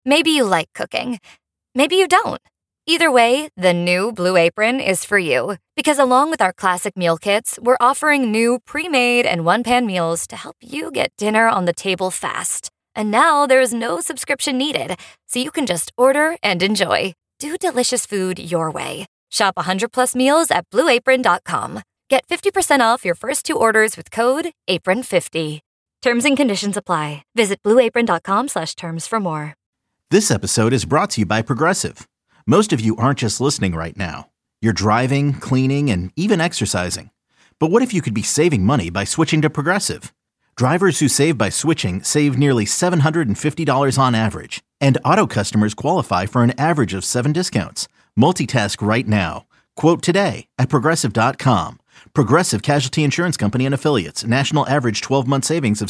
Maybe you like cooking. Maybe you don't. Either way, the new Blue Apron is for you. Because along with our classic meal kits, we're offering new pre-made and one-pan meals to help you get dinner on the table fast. And now there's no subscription needed, so you can just order and enjoy. Do delicious food your way. Shop 100+ meals at BlueApron.com. Get 50% off your first 2 orders with code APRON50. Terms and conditions apply. Visit BlueApron.com/terms for more. This episode is brought to you by Progressive. Most of you aren't just listening right now. You're driving, cleaning, and even exercising. But what if you could be saving money by switching to Progressive? Drivers who save by switching save nearly $750 on average. And auto customers qualify for an average of 7 discounts. Multitask right now. Quote today at Progressive.com. Progressive Casualty Insurance Company and Affiliates. National average 12-month savings of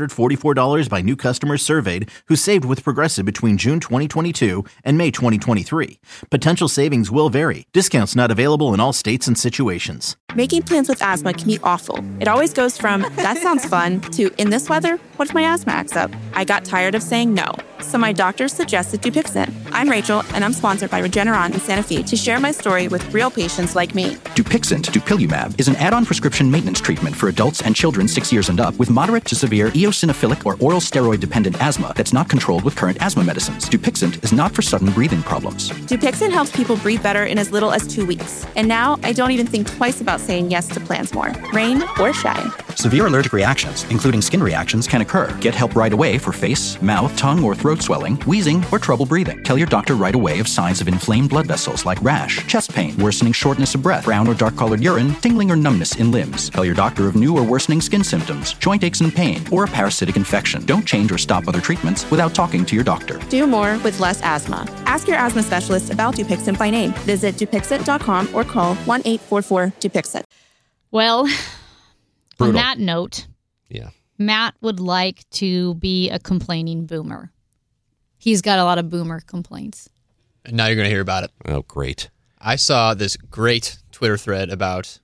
$744 by new customers surveyed who saved with Progressive between June 2022 and May 2023. Potential savings will vary. Discounts not available in all states and situations. Making plans with asthma can be awful. It always goes from, that sounds fun, to, in this weather, what if my asthma acts up? I got tired of saying no, so my doctor suggested Dupixent. I'm Rachel, and I'm sponsored by Regeneron and Sanofi to share my story with real patients like me. Dupixent, dupilumab, is an add-on prescription maintenance treatment for adults and children 6 years and up with moderate to severe eosinophilic or oral steroid-dependent asthma that's not controlled with current asthma medicines. Dupixent is not for sudden breathing problems. Dupixent helps people breathe better in as little as 2 weeks. And now I don't even think twice about saying yes to plans more, rain or shine. Severe allergic reactions, including skin reactions, can occur. Get help right away for face, mouth, tongue, or throat swelling, wheezing, or trouble breathing. Tell your doctor right away of signs of inflamed blood vessels like rash, chest pain, worsening shortness of breath, brown or dark-colored urine, tingling or numbness in limbs. Tell your doctor of new or worsening skin symptoms, joint aches and pain, or a parasitic infection. Don't change or stop other treatments without talking to your doctor. Do more with less asthma. Ask your asthma specialist about Dupixent by name. Visit Dupixent.com or call 1-844-DUPIXENT. Well, Brutal. on that note, Yeah. Matt would like to be a complaining boomer. He's got a lot of boomer complaints. And now you're going to hear about it. Oh, great. I saw this great Twitter thread about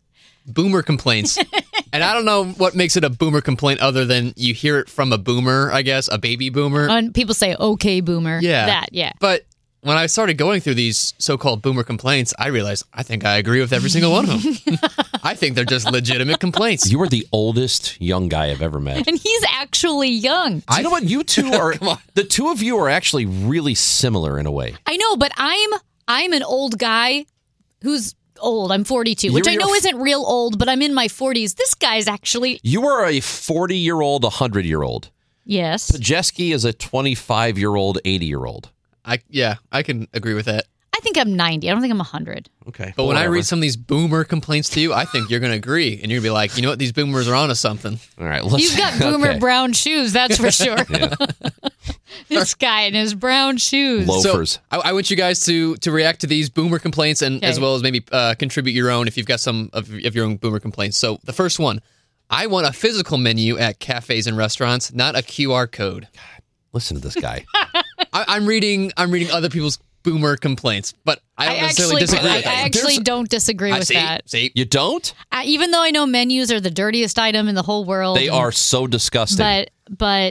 boomer complaints. And I don't know what makes it a boomer complaint other than you hear it from a boomer, I guess, a baby boomer. And people say, okay, boomer. Yeah. Yeah. But when I started going through these so-called boomer complaints, I realized I think I agree with every single one of them. I think they're just legitimate complaints. You are the oldest young guy I've ever met. And he's actually young. You know what? You two are, the two of you are actually really similar in a way. I know, but I'm an old guy who's old. I'm 42, which I know isn't real old, but I'm in my 40s. This guy's actually... You are a 40-year-old, 100-year-old. Yes. Pajeski is a 25-year-old, 80-year-old. I can agree with that. I think I'm 90. I don't think I'm 100. Okay. But when I read some of these boomer complaints to you, I think you're going to agree. And you're going to be like, you know what? These boomers are onto something. All right. You've got boomer brown shoes, that's for sure. Yeah. This guy in his brown shoes. Loafers. So I want you guys to react to these boomer complaints and as well as maybe contribute your own if you've got some of your own boomer complaints. So the first one, I want a physical menu at cafes and restaurants, not a QR code. God, listen to this guy. I'm reading other people's boomer complaints, but I don't necessarily disagree with that. I actually don't disagree with that. See? You don't? Even though I know menus are the dirtiest item in the whole world. They are so disgusting. But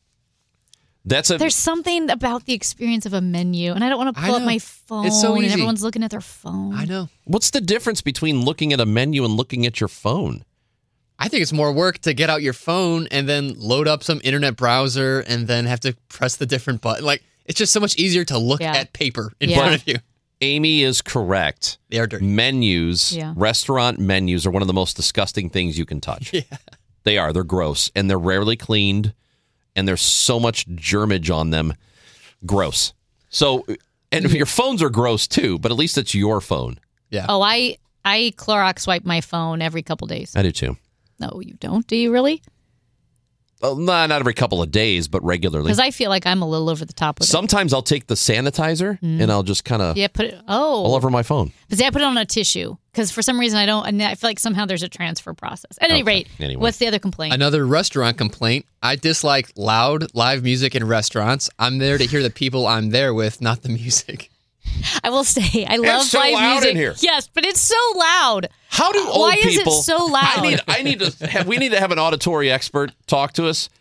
there's something about the experience of a menu, and I don't want to pull up my phone. It's so easy. And everyone's looking at their phone. I know. What's the difference between looking at a menu and looking at your phone? I think it's more work to get out your phone and then load up some internet browser and then have to press the different button. Like, it's just so much easier to look at paper in front of you. Amy is correct. They are dirty. Menus, restaurant menus are one of the most disgusting things you can touch. Yeah. They are. They're gross, and they're rarely cleaned, and there's so much germage on them. Gross. So, and your phones are gross too, but at least it's your phone. Yeah. Oh, I Clorox wipe my phone every couple days. I do too. No, you don't? Do you really? Well, not every couple of days, but regularly. Because I feel like I'm a little over the top with it. Sometimes I'll take the sanitizer and I'll just kind of put it all over my phone. But see, I put it on a tissue because for some reason I don't. And I feel like somehow there's a transfer process. At any rate, what's the other complaint? Another restaurant complaint. I dislike loud live music in restaurants. I'm there to hear the people I'm there with, not the music. I will say, I love so live loud music. in here. Yes, but it's so loud. How do old Why people? Why is it so loud? We need to have an auditory expert talk to us.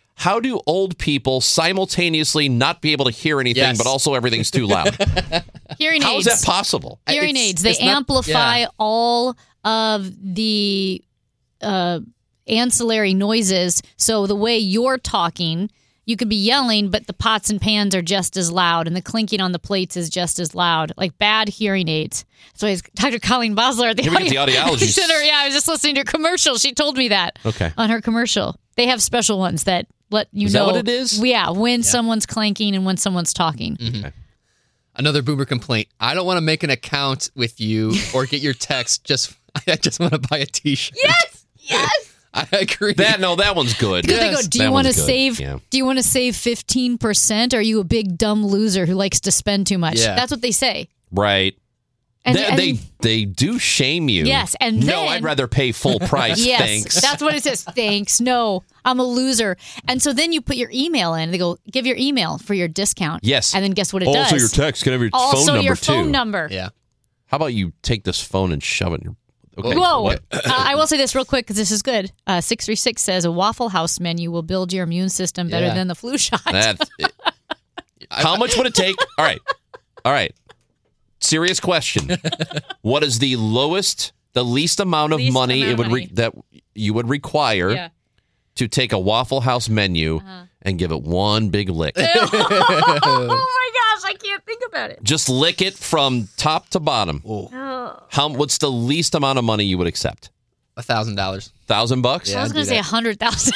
How do old people simultaneously not be able to hear anything, but also everything's too loud? Hearing aids. How is that possible? Hearing aids. They amplify all of the ancillary noises. So the way you're talking, you could be yelling, but the pots and pans are just as loud, and the clinking on the plates is just as loud. Like bad hearing aids. So it's Dr. Colleen Bosler at the audiology center. Yeah, I was just listening to her commercial. She told me that. Okay. On her commercial. They have special ones that let you know. Is that what it is? Yeah, when someone's clanking and when someone's talking. Mm-hmm. Okay. Another boomer complaint. I don't want to make an account with you or get your text. I just want to buy a T-shirt. Yes. I agree. That one's good. Because they go, do you want to save 15%? Or are you a big dumb loser who likes to spend too much? Yeah. That's what they say. Right. And they do shame you. Yes, and no, then, I'd rather pay full price. Yes, thanks. That's what it says. Thanks. No, I'm a loser. And so then you put your email in. They go, give your email for your discount. Yes. And then guess what it does? Also, your text can have your phone number Also, your too. phone number. Yeah. How about you take this phone and shove it in your... Okay. Whoa. I will say this real quick because this is good. 636 says a Waffle House menu will build your immune system better than the flu shot. How much would it take? All right. Serious question. What is the least amount of money that you would require to take a Waffle House menu and give it one big lick? Oh my gosh, I can't think about it. Just lick it from top to bottom. What's the least amount of money you would accept? $1,000. $1,000? Yeah, I was going to say 100,000.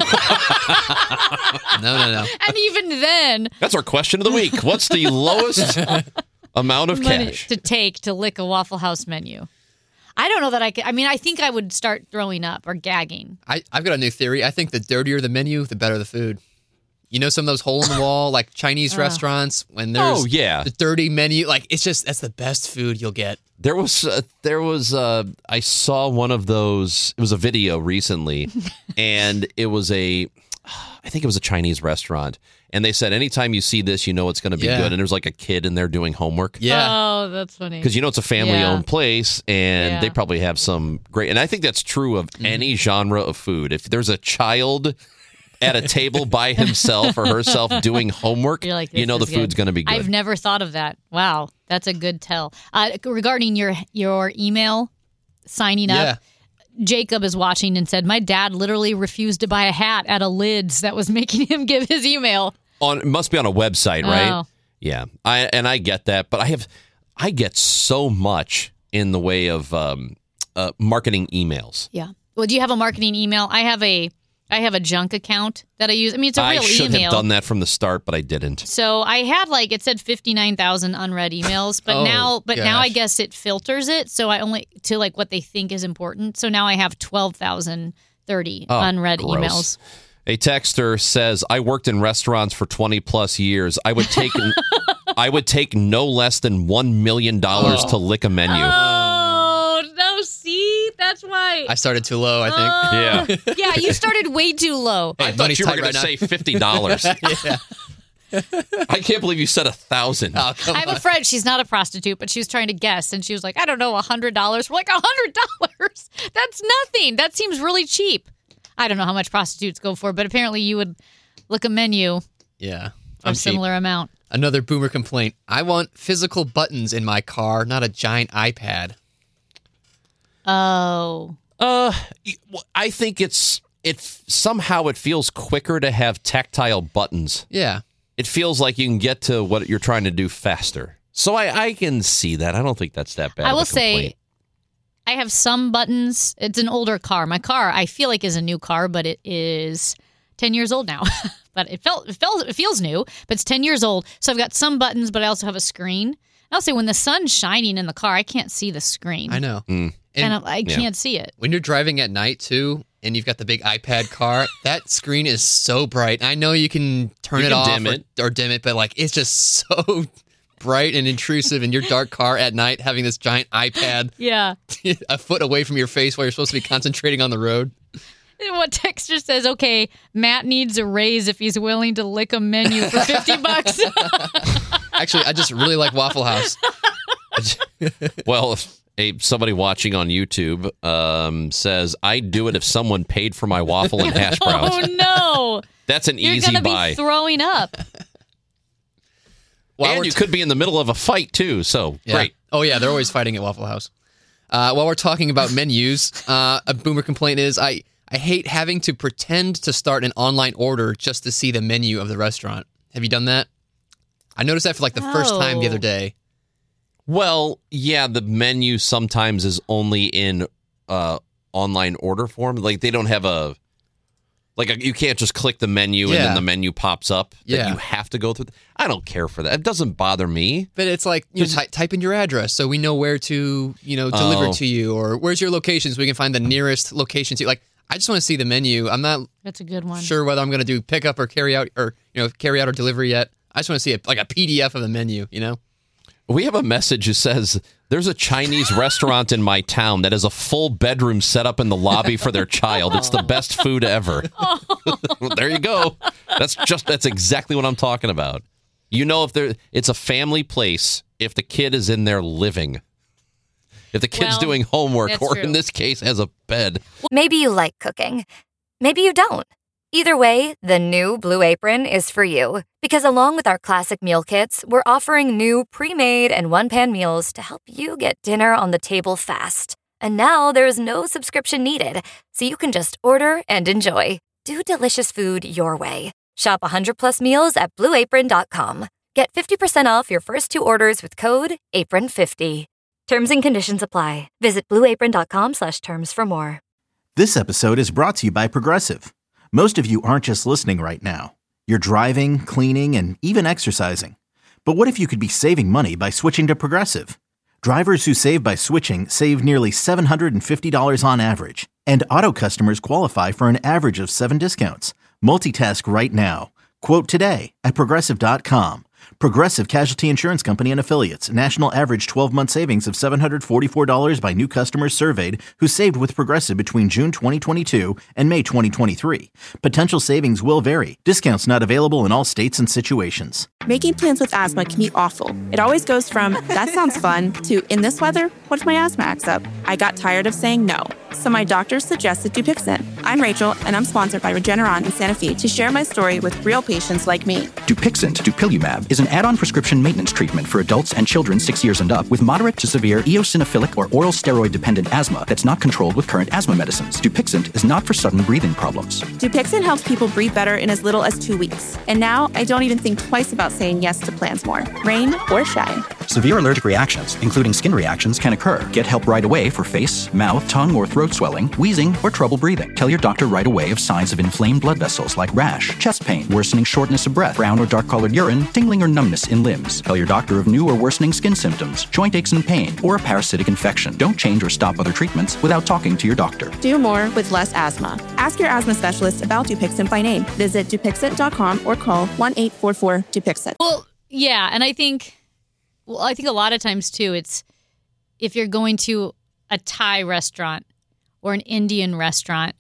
No. And even then, that's our question of the week. What's the lowest amount of cash to take to lick a Waffle House menu? I don't know that I could. I mean, I think I would start throwing up or gagging. I've got a new theory. I think the dirtier the menu, the better the food. You know, some of those hole in the wall, like Chinese restaurants, when there's the dirty menu, like that's the best food you'll get. There was I saw one of those. It was a video recently, and it was I think it was a Chinese restaurant. And they said, anytime you see this, you know it's going to be good. And there's like a kid in there doing homework. Yeah. Oh, that's funny. Because it's a family-owned place, and they probably have some great... And I think that's true of any genre of food. If there's a child at a table by himself or herself doing homework, like, you know the food's going to be good. I've never thought of that. Wow, that's a good tell. Regarding your email signing up, Jacob is watching and said, my dad literally refused to buy a hat at a Lids that was making him give his email. It must be on a website, right? Oh. Yeah. I get that, but I get so much in the way of marketing emails. Yeah. Well, do you have a marketing email? I have a junk account that I use. I mean, it's a real email. I should have done that from the start, but I didn't. So I had it said 59,000 unread emails, but now I guess it filters it. So I only to what they think is important. So now I have 12,030 unread gross. emails. A texter says, I worked in restaurants for 20 plus years. I would take no less than $1 million to lick a menu. Oh, no, see? That's why. I started too low, I think. Yeah, you started way too low. I thought you were going to say $50. Yeah. I can't believe you said 1,000. Oh, I have a friend. She's not a prostitute, but she was trying to guess, and she was like, I don't know, $100. We're like, $100? That's nothing. That seems really cheap. I don't know how much prostitutes go for, but apparently you would look a menu for a similar amount. Another boomer complaint. I want physical buttons in my car, not a giant iPad. Oh. I think somehow it feels quicker to have tactile buttons. Yeah. It feels like you can get to what you're trying to do faster. So I can see that. I don't think that's that bad. I will say, I have some buttons. It's an older car. My car, I feel like, is a new car, but it is 10 years old now. But it feels new, but it's 10 years old. So I've got some buttons, but I also have a screen. And I'll say when the sun's shining in the car, I can't see the screen. I know. And I can't see it. When you're driving at night, too, and you've got the big iPad car, that screen is so bright. I know you can turn it off or dim it, but it's just so bright and intrusive in your dark car at night, having this giant iPad a foot away from your face while you're supposed to be concentrating on the road. What texter says, okay, Matt needs a raise if he's willing to lick a menu for $50. Actually, I just really like Waffle House. Well, Somebody watching on YouTube says, I'd do it if someone paid for my waffle and hash browns. Oh, no. That's an You're easy gonna buy. be throwing up. And you could be in the middle of a fight, too, so great. Oh, yeah, they're always fighting at Waffle House. While we're talking about menus, a boomer complaint is, I hate having to pretend to start an online order just to see the menu of the restaurant. Have you done that? I noticed that for like the first time the other day. Well, yeah, the menu sometimes is only in online order form. Like they don't have you can't just click the menu and then the menu pops up. That you have to go through. I don't care for that. It doesn't bother me. But it's like type in your address so we know where to deliver to you, or where's your location so we can find the nearest location to you. Like I just want to see the menu. I'm not. That's a good one. Sure whether I'm going to do pickup or carry out or delivery yet. I just want to see a PDF of the menu. We have a message that says there's a Chinese restaurant in my town that has a full bedroom set up in the lobby for their child. It's the best food ever. There you go. That's exactly what I'm talking about. If it's a family place if the kid is in there living. If the kid's doing homework or in this case has a bed. Maybe you like cooking. Maybe you don't. Either way, the new Blue Apron is for you. Because along with our classic meal kits, we're offering new pre-made and one-pan meals to help you get dinner on the table fast. And now there's no subscription needed, so you can just order and enjoy. Do delicious food your way. Shop 100+ meals at blueapron.com. Get 50% off your first 2 orders with code APRON50. Terms and conditions apply. Visit blueapron.com/terms for more. This episode is brought to you by Progressive. Most of you aren't just listening right now. You're driving, cleaning, and even exercising. But what if you could be saving money by switching to Progressive? Drivers who save by switching save nearly $750 on average. And auto customers qualify for an average of 7 discounts. Multitask right now. Quote today at Progressive.com. Progressive Casualty Insurance Company and Affiliates. National average 12-month savings of $744 by new customers surveyed who saved with Progressive between June 2022 and May 2023. Potential savings will vary. Discounts not available in all states and situations. Making plans with asthma can be awful. It always goes from, that sounds fun, to, in this weather, what if my asthma acts up? I got tired of saying no. So my doctor suggested Dupixent. I'm Rachel, and I'm sponsored by Regeneron in Santa Fe to share my story with real patients like me. Dupixent, dupilumab, is an add-on prescription maintenance treatment for adults and children 6 years and up with moderate to severe eosinophilic or oral steroid-dependent asthma that's not controlled with current asthma medicines. Dupixent is not for sudden breathing problems. Dupixent helps people breathe better in as little as 2 weeks. And now I don't even think twice about saying yes to plans more, rain or shine. Severe allergic reactions, including skin reactions, can occur. Get help right away for face, mouth, tongue, or throat swelling, wheezing, or trouble breathing. Tell your doctor right away of signs of inflamed blood vessels like rash, chest pain, worsening shortness of breath, brown or dark-colored urine, tingling or numbness in limbs. Tell your doctor of new or worsening skin symptoms, joint aches and pain, or a parasitic infection. Don't change or stop other treatments without talking to your doctor. Do more with less asthma. Ask your asthma specialist about Dupixent by name. Visit Dupixent.com or call 1-844-DUPIXENT. Well, yeah, and I think a lot of times, too, it's if you're going to a Thai restaurant or an Indian restaurant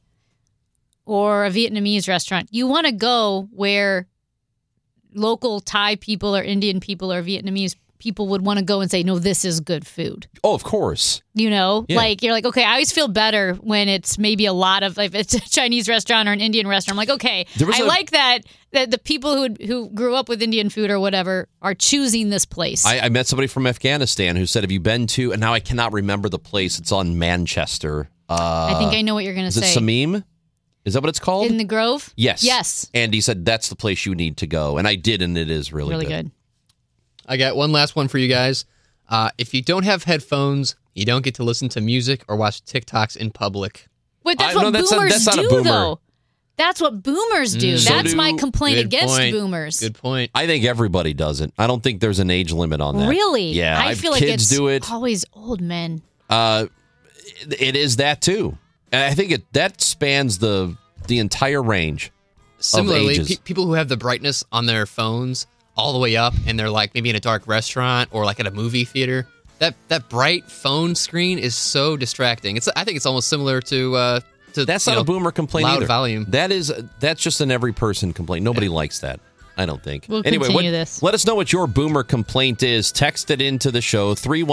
or a Vietnamese restaurant, you want to go where local Thai people or Indian people or Vietnamese people would want to go and say, no, this is good food. Oh, of course. Yeah. Like, you're like, okay, I always feel better when it's maybe a lot of, like, it's a Chinese restaurant or an Indian restaurant. I'm like, okay, like that the people who grew up with Indian food or whatever are choosing this place. I met somebody from Afghanistan who said, have you been to, and now I cannot remember the place. It's on Manchester. I think I know what you're going to say. Is it Samim? Is that what it's called? In the Grove? Yes. And he said, that's the place you need to go. And I did, and it is really good. I got one last one for you guys. If you don't have headphones, you don't get to listen to music or watch TikToks in public. Wait, that's what boomers do, though. That's what boomers do. That's my complaint against boomers. Good point. I think everybody does it. I don't think there's an age limit on that. Really? Yeah. I feel like it's always old men. It is that, too. And I think that spans the entire range. Similarly, of ages. People who have the brightness on their phones all the way up, and they're like maybe in a dark restaurant or like at a movie theater. That bright phone screen is so distracting. I think it's almost similar to that's not a boomer complaint loud either. Volume. That's just an every person complaint. Nobody likes that. I don't think. We'll anyway, continue this. Let us know what your boomer complaint is. Text it into the show,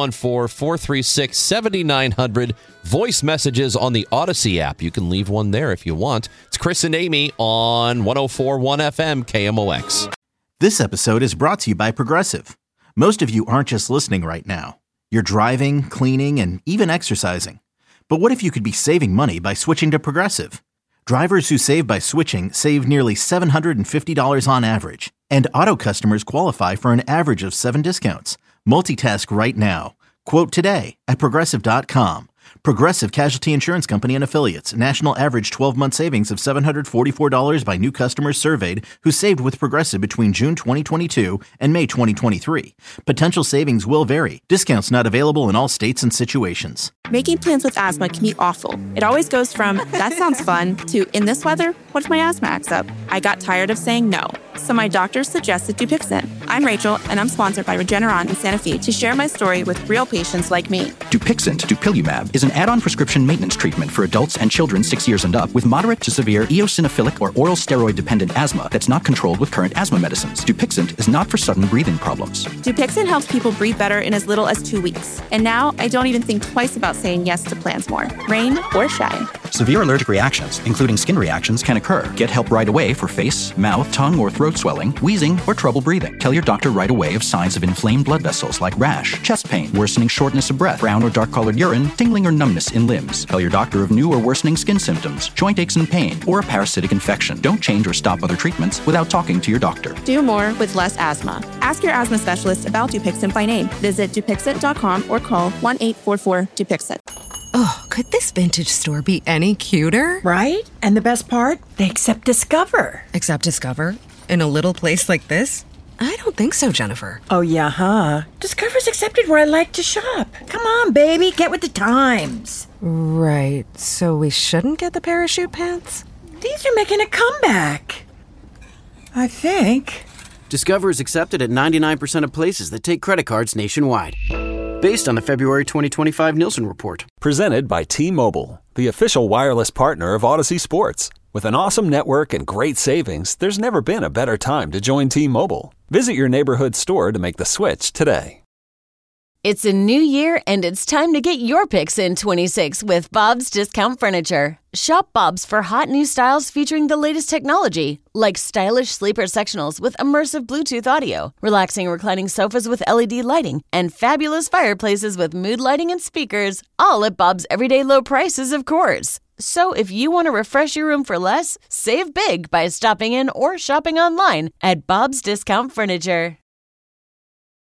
314-436-7900. Voice messages on the Odyssey app. You can leave one there if you want. It's Chris and Amy on 104.1 FM KMOX. This episode is brought to you by Progressive. Most of you aren't just listening right now. You're driving, cleaning, and even exercising. But what if you could be saving money by switching to Progressive? Drivers who save by switching save nearly $750 on average. And auto customers qualify for an average of 7 discounts. Multitask right now. Quote today at Progressive.com. Progressive Casualty Insurance Company and Affiliates. National average 12-month savings of $744 by new customers surveyed who saved with Progressive between June 2022 and May 2023. Potential savings will vary. Discounts not available in all states and situations. Making plans with asthma can be awful. It always goes from, that sounds fun, to, in this weather, what if my asthma acts up? I got tired of saying no. So my doctor suggested Dupixent. I'm Rachel, and I'm sponsored by Regeneron in Santa Fe to share my story with real patients like me. Dupixent, dupilumab, is an add-on prescription maintenance treatment for adults and children 6 years and up with moderate to severe eosinophilic or oral steroid-dependent asthma that's not controlled with current asthma medicines. Dupixent is not for sudden breathing problems. Dupixent helps people breathe better in as little as 2 weeks. And now I don't even think twice about saying yes to plans more, rain or shine. Severe allergic reactions, including skin reactions, can occur. Get help right away for face, mouth, tongue, or throat swelling, wheezing, or trouble breathing. Tell your doctor right away of signs of inflamed blood vessels like rash, chest pain, worsening shortness of breath, brown or dark-colored urine, tingling or numbness in limbs. Tell your doctor of new or worsening skin symptoms, joint aches and pain, or a parasitic infection. Don't change or stop other treatments without talking to your doctor. Do more with less asthma. Ask your asthma specialist about Dupixent by name. Visit Dupixent.com or call 1-844-DUPIXENT. Oh, could this vintage store be any cuter? Right? And the best part? They accept Discover. Accept Discover? In a little place like this? I don't think so, Jennifer. Oh, yeah, huh? Discover's accepted where I like to shop. Come on, baby, get with the times. Right, so we shouldn't get the parachute pants? These are making a comeback. I think. Discover is accepted at 99% of places that take credit cards nationwide. Based on the February 2025 Nielsen report. Presented by T-Mobile, the official wireless partner of Odyssey Sports. With an awesome network and great savings, there's never been a better time to join T-Mobile. Visit your neighborhood store to make the switch today. It's a new year, and it's time to get your picks in 26 with Bob's Discount Furniture. Shop Bob's for hot new styles featuring the latest technology, like stylish sleeper sectionals with immersive Bluetooth audio, relaxing reclining sofas with LED lighting, and fabulous fireplaces with mood lighting and speakers, all at Bob's everyday low prices, of course. So if you want to refresh your room for less, save big by stopping in or shopping online at Bob's Discount Furniture.